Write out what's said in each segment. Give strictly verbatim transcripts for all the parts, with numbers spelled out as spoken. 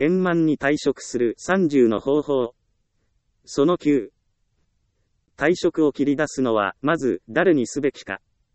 円満に退職するさんじゅうの方法。そのきゅう。退職を切り出すのは、まず、誰にすべきか。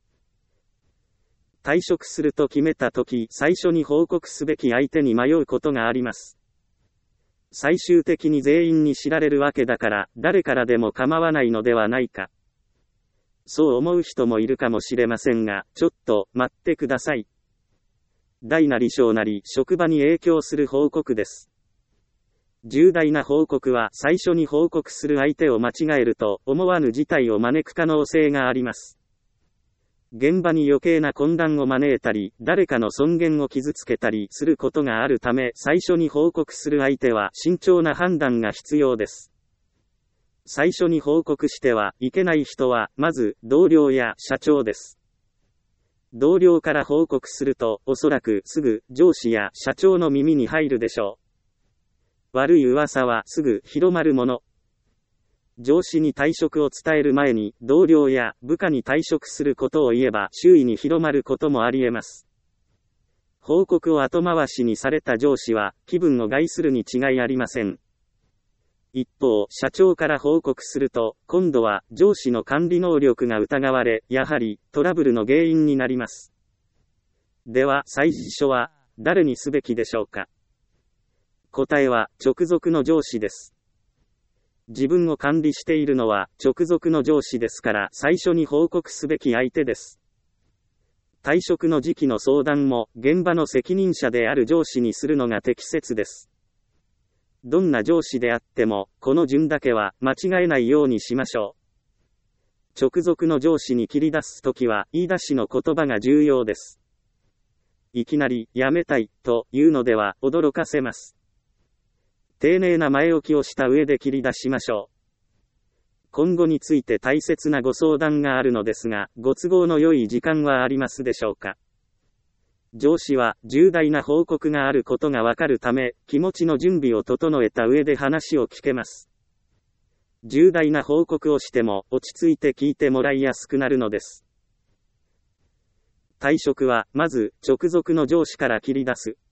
退職すると決めたとき、最初に報告すべき相手に迷うことがあります。最終的に全員に知られるわけだから、誰からでも構わないのではないか。そう思う人もいるかもしれませんが、ちょっと、待ってください。大なり小なり、職場に影響する報告です。重大な報告は、最初に報告する相手を間違えると、思わぬ事態を招く可能性があります。現場に余計な混乱を招いたり、誰かの尊厳を傷つけたりすることがあるため、最初に報告する相手は慎重な判断が必要です。最初に報告してはいけない人は、まず、同僚や社長です。同僚から報告すると、おそらくすぐ上司や社長の耳に入るでしょう。悪い噂はすぐ広まるもの。上司に退職を伝える前に、同僚や部下に退職することを言えば周囲に広まることもあり得ます。報告を後回しにされた上司は、気分を害するに違いありません。一方、社長から報告すると、今度は上司の管理能力が疑われ、やはりトラブルの原因になります。では、最初は誰にすべきでしょうか。答えは、直属の上司です。自分を管理しているのは直属の上司ですから、最初に報告すべき相手です。退職の時期の相談も現場の責任者である上司にするのが適切です。どんな上司であっても、この順だけは間違えないようにしましょう。直属の上司に切り出すときは、言い出しの言葉が重要です。いきなり、辞めたい、というのでは、驚かせます。丁寧な前置きをした上で切り出しましょう。今後について大切なご相談があるのですが、ご都合の良い時間はありますでしょうか。上司は重大な報告があることがわかるため、気持ちの準備を整えた上で話を聞けます。重大な報告をしても落ち着いて聞いてもらいやすくなるのです。退職は、まず直属の上司から切り出す。